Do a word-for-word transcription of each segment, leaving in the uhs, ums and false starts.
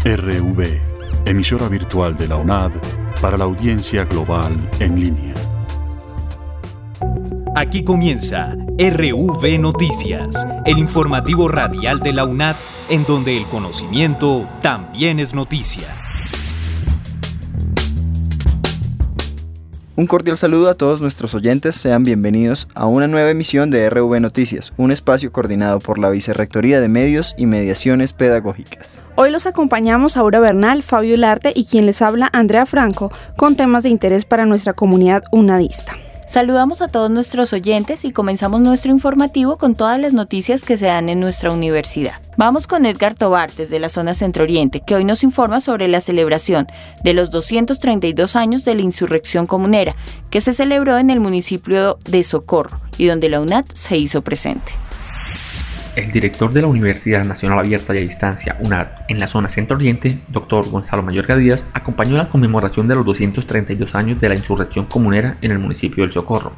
R V, emisora virtual de la UNAD para la audiencia global en línea. Aquí comienza R V Noticias, el informativo radial de la UNAD, en donde el conocimiento también es noticia. Un cordial saludo a todos nuestros oyentes, sean bienvenidos a una nueva emisión de R V Noticias, un espacio coordinado por la Vicerrectoría de Medios y Mediaciones Pedagógicas. Hoy los acompañamos Aura Bernal, Fabio Larte y quien les habla, Andrea Franco, con temas de interés para nuestra comunidad unadista. Saludamos a todos nuestros oyentes y comenzamos nuestro informativo con todas las noticias que se dan en nuestra universidad. Vamos con Edgar Tobar desde la zona Centro-Oriente, que hoy nos informa sobre la celebración de los doscientos treinta y dos años de la insurrección comunera, que se celebró en el municipio de Socorro y donde la UNAD se hizo presente. El director de la Universidad Nacional Abierta y a Distancia, UNAD, en la zona Centro-Oriente, doctor Gonzalo Mayorga Díaz, acompañó la conmemoración de los doscientos treinta y dos años de la insurrección comunera en el municipio del Socorro.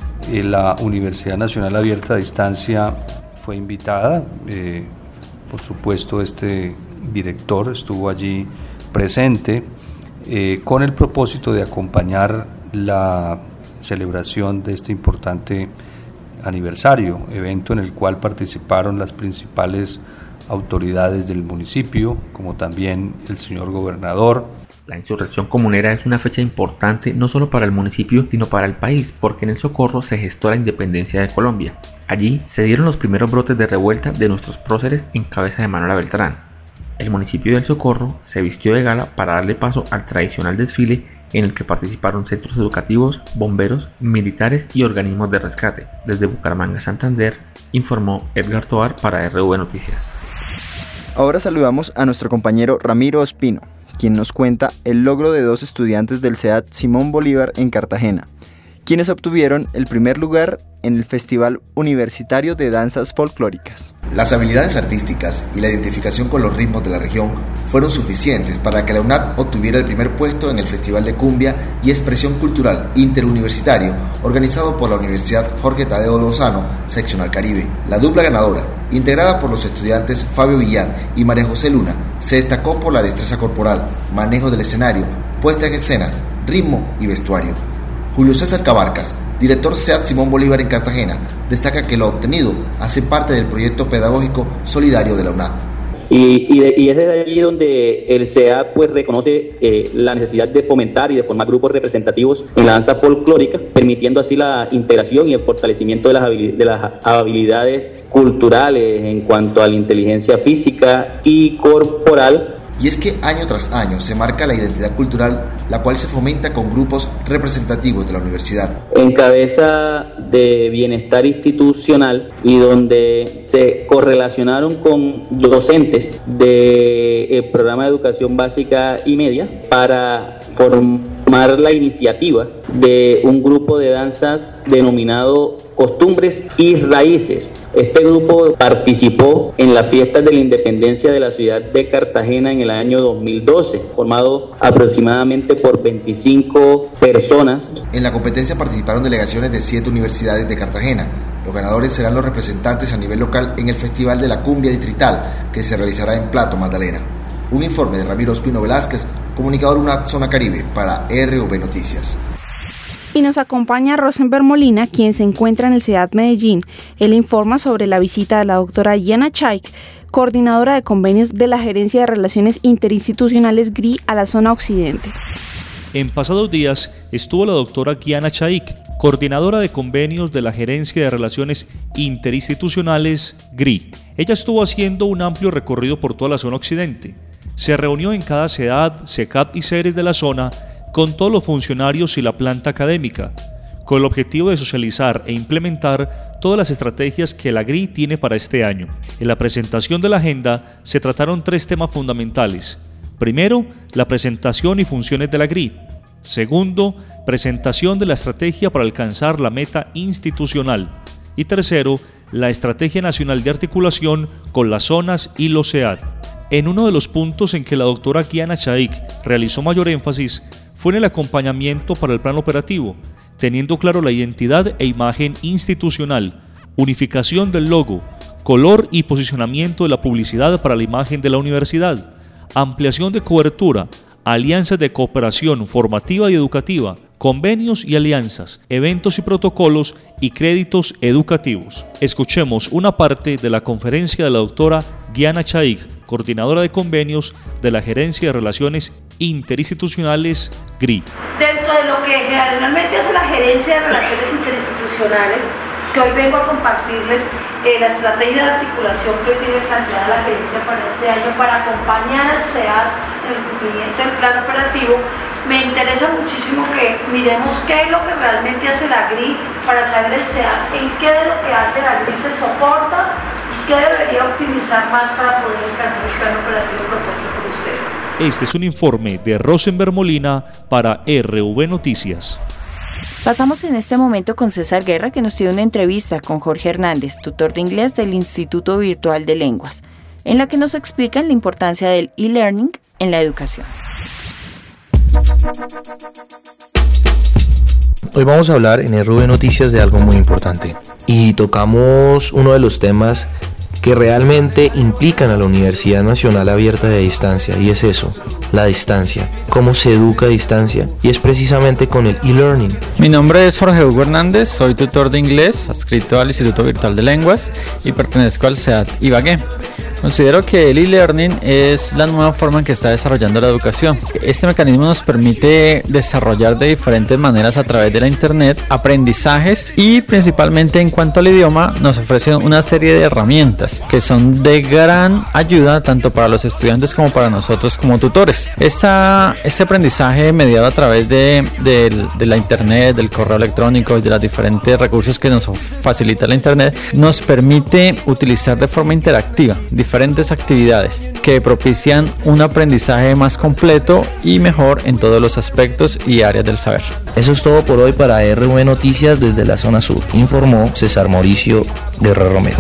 La Universidad Nacional Abierta a Distancia fue invitada, eh, por supuesto este director estuvo allí presente eh, con el propósito de acompañar la celebración de este importante aniversario, evento en el cual participaron las principales autoridades del municipio, como también el señor gobernador. La insurrección comunera es una fecha importante no solo para el municipio, sino para el país, porque en el Socorro se gestó la independencia de Colombia. Allí se dieron los primeros brotes de revuelta de nuestros próceres en cabeza de Manuela Beltrán. El municipio del Socorro se vistió de gala para darle paso al tradicional desfile en el que participaron centros educativos, bomberos, militares y organismos de rescate. Desde Bucaramanga, Santander, informó Edgar Tobar para R V Noticias. Ahora saludamos a nuestro compañero Ramiro Ospino, quien nos cuenta el logro de dos estudiantes del C E A D Simón Bolívar en Cartagena, quienes obtuvieron el primer lugar en el Festival Universitario de Danzas Folclóricas. Las habilidades artísticas y la identificación con los ritmos de la región fueron suficientes para que la UNAD obtuviera el primer puesto en el Festival de Cumbia y Expresión Cultural Interuniversitario organizado por la Universidad Jorge Tadeo Lozano, Seccional Caribe. La dupla ganadora, integrada por los estudiantes Fabio Villán y María José Luna, se destacó por la destreza corporal, manejo del escenario, puesta en escena, ritmo y vestuario. Julio César Cabarcas, director C E A D Simón Bolívar en Cartagena, destaca que lo obtenido hace parte del proyecto pedagógico solidario de la UNAD. Y, y, de, y es desde allí donde el C E A D pues, reconoce eh, la necesidad de fomentar y de formar grupos representativos en la danza folclórica, permitiendo así la integración y el fortalecimiento de las, habilidades, de las habilidades culturales en cuanto a la inteligencia física y corporal. Y es que año tras año se marca la identidad cultural, la cual se fomenta con grupos representativos de la universidad. En cabeza de bienestar institucional y donde se correlacionaron con docentes del programa de educación básica y media para formar la iniciativa de un grupo de danzas denominado Costumbres y Raíces. Este grupo participó en las fiestas de la independencia de la ciudad de Cartagena en el año dos mil doce, formado aproximadamente por veinticinco personas. En la competencia participaron delegaciones de siete universidades de Cartagena. Los ganadores serán los representantes a nivel local en el Festival de la Cumbia Distrital, que se realizará en Plato, Magdalena. Un informe de Ramiro Ospino Velázquez, comunicador UNAD Zona Caribe, para R V Noticias. Y nos acompaña Rosenberg Molina, quien se encuentra en el C E A D Medellín. Él informa sobre la visita de la doctora Gianna Chaik, coordinadora de convenios de la Gerencia de Relaciones Interinstitucionales G R I a la zona occidente. En pasados días estuvo la doctora Gianna Chaik, coordinadora de convenios de la Gerencia de Relaciones Interinstitucionales G R I. Ella estuvo haciendo un amplio recorrido por toda la zona occidente. Se reunió en cada C E A D, C E C A P y CERES de la zona con todos los funcionarios y la planta académica, con el objetivo de socializar e implementar todas las estrategias que la G R I tiene para este año. En la presentación de la agenda se trataron tres temas fundamentales. Primero, la presentación y funciones de la G R I. Segundo, presentación de la estrategia para alcanzar la meta institucional. Y tercero, la Estrategia Nacional de Articulación con las zonas y los C E A D. En uno de los puntos en que la doctora Gianna Chaik realizó mayor énfasis fue en el acompañamiento para el plan operativo, teniendo claro la identidad e imagen institucional, unificación del logo, color y posicionamiento de la publicidad para la imagen de la universidad, ampliación de cobertura, alianzas de cooperación formativa y educativa, convenios y alianzas, eventos y protocolos y créditos educativos. Escuchemos una parte de la conferencia de la doctora Gianna Chaik, coordinadora de convenios de la Gerencia de Relaciones Interinstitucionales G R I. Dentro de lo que generalmente hace la Gerencia de Relaciones Interinstitucionales, que hoy vengo a compartirles eh, la estrategia de articulación que tiene planteada la gerencia para este año para acompañar al C E A T en el cumplimiento del plan operativo. Me interesa muchísimo que miremos qué es lo que realmente hace la G R I para saber el C E A T en qué de lo que hace la G R I se soporta y qué debería optimizar más para poder alcanzar el plan operativo propuesto por ustedes. Este es un informe de Rosenberg Molina para R V Noticias. Pasamos en este momento con César Guerra, que nos tiene una entrevista con Jorge Hernández, tutor de inglés del Instituto Virtual de Lenguas, en la que nos explican la importancia del e-learning en la educación. Hoy vamos a hablar en R V Noticias de algo muy importante y tocamos uno de los temas que realmente implican a la Universidad Nacional Abierta de Distancia, y es eso, la distancia, cómo se educa a distancia, y es precisamente con el e-learning. Mi nombre es Jorge Hugo Hernández, soy tutor de inglés, adscrito al Instituto Virtual de Lenguas y pertenezco al C E A T Ibagué. Considero que el e-learning es la nueva forma en que está desarrollando la educación. Este mecanismo nos permite desarrollar de diferentes maneras a través de la internet aprendizajes, y principalmente en cuanto al idioma nos ofrece una serie de herramientas que son de gran ayuda tanto para los estudiantes como para nosotros como tutores. Esta, este aprendizaje mediado a través de, de, de la internet, del correo electrónico y de los diferentes recursos que nos facilita la internet nos permite utilizar de forma interactiva diferentes actividades que propician un aprendizaje más completo y mejor en todos los aspectos y áreas del saber. Eso es todo por hoy para R V Noticias desde la zona sur, informó César Mauricio Guerra Romero.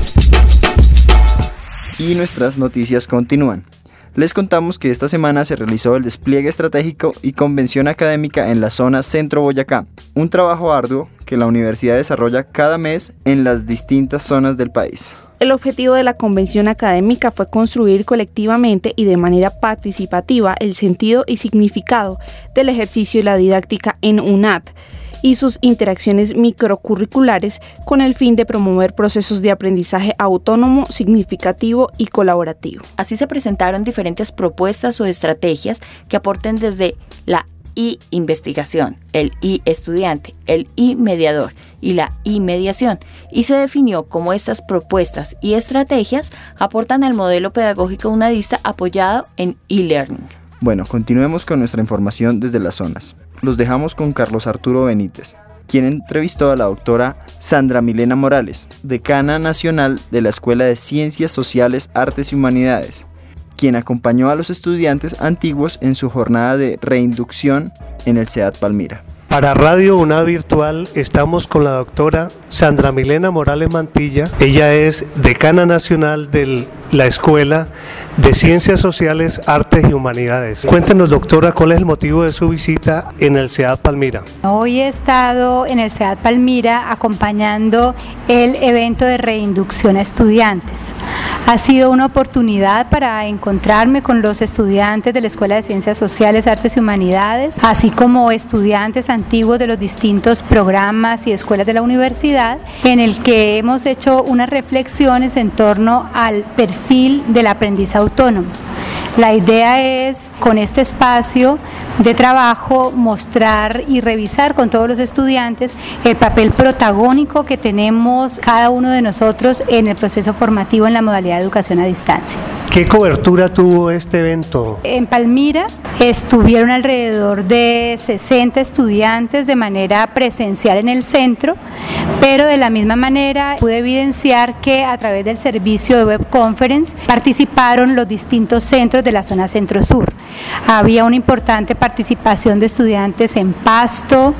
Y nuestras noticias continúan. Les contamos que esta semana se realizó el despliegue estratégico y convención académica en la zona Centro Boyacá, un trabajo arduo que la universidad desarrolla cada mes en las distintas zonas del país. El objetivo de la convención académica fue construir colectivamente y de manera participativa el sentido y significado del ejercicio y la didáctica en U N A D y sus interacciones microcurriculares con el fin de promover procesos de aprendizaje autónomo, significativo y colaborativo. Así se presentaron diferentes propuestas o estrategias que aporten desde la e-investigación, el e-estudiante, el e-mediador y la e-mediación, y se definió cómo estas propuestas y estrategias aportan al modelo pedagógico unadista apoyado en e-learning. Bueno, continuemos con nuestra información desde las zonas. Los dejamos con Carlos Arturo Benítez, quien entrevistó a la doctora Sandra Milena Morales, decana nacional de la Escuela de Ciencias Sociales, Artes y Humanidades, quien acompañó a los estudiantes antiguos en su jornada de reinducción en el C E A T Palmira. Para Radio U N A D Virtual estamos con la doctora Sandra Milena Morales Mantilla. Ella es decana nacional de la Escuela de Ciencias Sociales, Artes y Humanidades. Cuéntenos, doctora, cuál es el motivo de su visita en el C E A T Palmira. Hoy he estado en el C E A T Palmira acompañando el evento de reinducción a estudiantes. Ha sido una oportunidad para encontrarme con los estudiantes de la Escuela de Ciencias Sociales, Artes y Humanidades, así como estudiantes antiguos de los distintos programas y escuelas de la universidad, en el que hemos hecho unas reflexiones en torno al perfil del aprendiz autónomo. La idea es, con este espacio de trabajo, mostrar y revisar con todos los estudiantes el papel protagónico que tenemos cada uno de nosotros en el proceso formativo en la modalidad de educación a distancia. ¿Qué cobertura tuvo este evento? En Palmira estuvieron alrededor de sesenta estudiantes de manera presencial en el centro, pero de la misma manera pude evidenciar que a través del servicio de web conference participaron los distintos centros de la zona centro-sur. Había una importante participación de estudiantes en Pasto,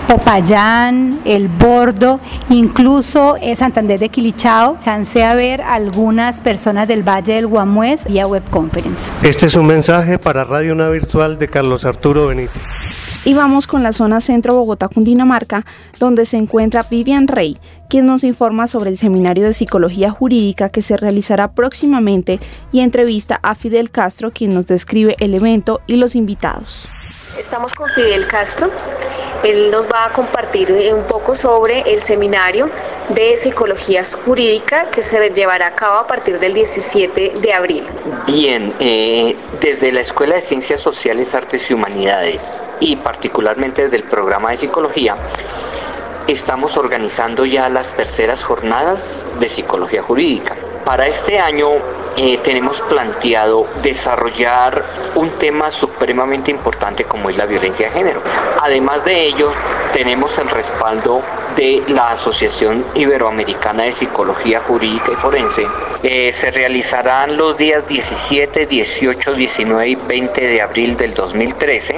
Popayán, El Bordo, incluso en Santander de Quilichao. Alcancé a ver algunas personas del Valle del Guamués vía web conference. Este es un mensaje para Radio U N A D Virtual de Carlos Arturo Benítez. Y vamos con la zona centro Bogotá, Cundinamarca, donde se encuentra Vivian Rey, quien nos informa sobre el seminario de psicología jurídica que se realizará próximamente y entrevista a Fidel Castro, quien nos describe el evento y los invitados. Estamos con Fidel Castro. Él nos va a compartir un poco sobre el seminario de psicología jurídica que se llevará a cabo a partir del diecisiete de abril. Bien, eh, desde la Escuela de Ciencias Sociales, Artes y Humanidades y particularmente desde el programa de psicología, estamos organizando ya las terceras jornadas de psicología jurídica. Para este año eh, tenemos planteado desarrollar un tema supremamente importante como es la violencia de género. Además de ello, tenemos el respaldo de la Asociación Iberoamericana de Psicología Jurídica y Forense. Eh, se realizarán los días diecisiete, dieciocho, diecinueve y veinte de abril del dos mil trece.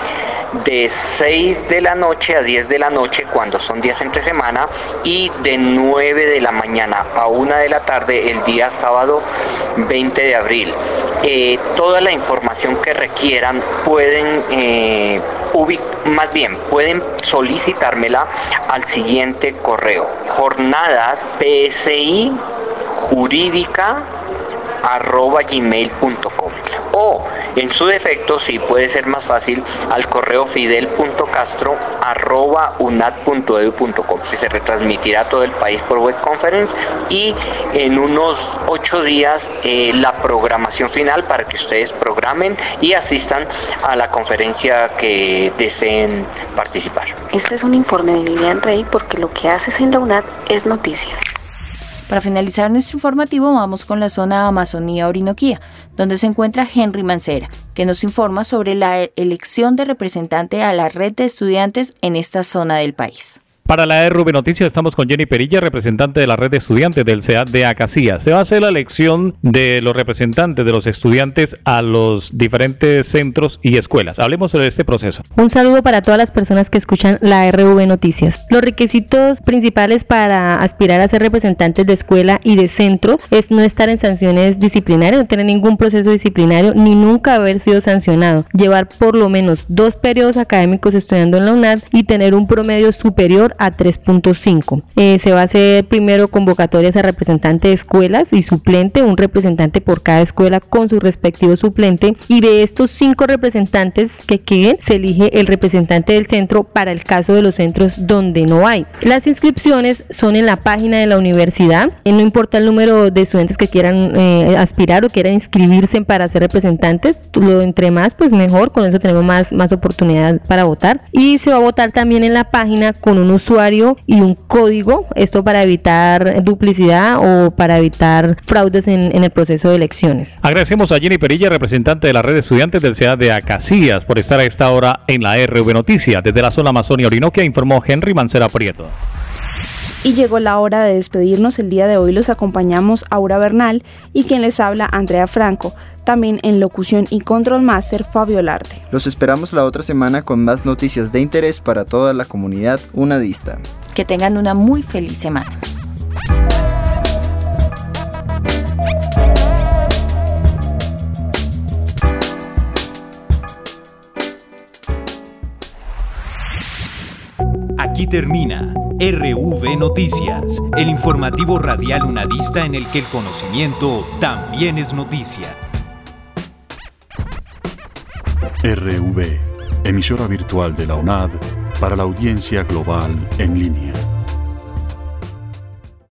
De seis de la noche a diez de la noche cuando son días entre semana y de nueve de la mañana a una de la tarde el día sábado veinte de abril. Eh, toda la información que requieran pueden eh, ubic más bien pueden solicitármela al siguiente correo: jornadas psi jurídica arroba gmail punto com, o en su defecto, si puede ser más fácil, al correo fidel punto castro arroba unad punto edu punto com, que se retransmitirá a todo el país por web conference, y en unos ocho días eh, la programación final para que ustedes programen y asistan a la conferencia que deseen participar. Este es un informe de Vivian Rey porque lo que haces en la UNAD es noticia. Para finalizar nuestro informativo vamos con la zona Amazonía-Orinoquía, donde se encuentra Henry Mancera, que nos informa sobre la elección de representante a la red de estudiantes en esta zona del país. Para la R V Noticias estamos con Jenny Perilla, representante de la red de estudiantes del C E A T de Acacías. Se va a hacer la elección de los representantes de los estudiantes a los diferentes centros y escuelas. Hablemos sobre este proceso. Un saludo para todas las personas que escuchan la R V Noticias. Los requisitos principales para aspirar a ser representantes de escuela y de centro es no estar en sanciones disciplinarias, no tener ningún proceso disciplinario ni nunca haber sido sancionado, llevar por lo menos dos periodos académicos estudiando en la UNAD y tener un promedio superior a tres punto cinco. Eh, se va a hacer primero convocatorias a representantes de escuelas y suplente, un representante por cada escuela con su respectivo suplente, y de estos cinco representantes que queden se elige el representante del centro para el caso de los centros donde no hay. Las inscripciones son en la página de la universidad, eh, no importa el número de estudiantes que quieran eh, aspirar o quieran inscribirse para ser representantes, lo entre más pues mejor, con eso tenemos más, más oportunidad para votar, y se va a votar también en la página con un usuario y un código, esto para evitar duplicidad o para evitar fraudes en, en el proceso de elecciones. Agradecemos a Jenny Perilla, representante de la red de estudiantes del C E A T de Acacías, por estar a esta hora en la R V Noticias. Desde la zona Amazonia-Orinoquia informó Henry Mancera Prieto. Y llegó la hora de despedirnos. El día de hoy los acompañamos Aura Bernal y quien les habla Andrea Franco. También en locución y control máster Fabio Larte. Los esperamos la otra semana con más noticias de interés para toda la comunidad unadista. Que tengan una muy feliz semana. Aquí termina R V Noticias, el informativo radial unadista en el que el conocimiento también es noticia. R V, emisora virtual de la UNAD para la audiencia global en línea.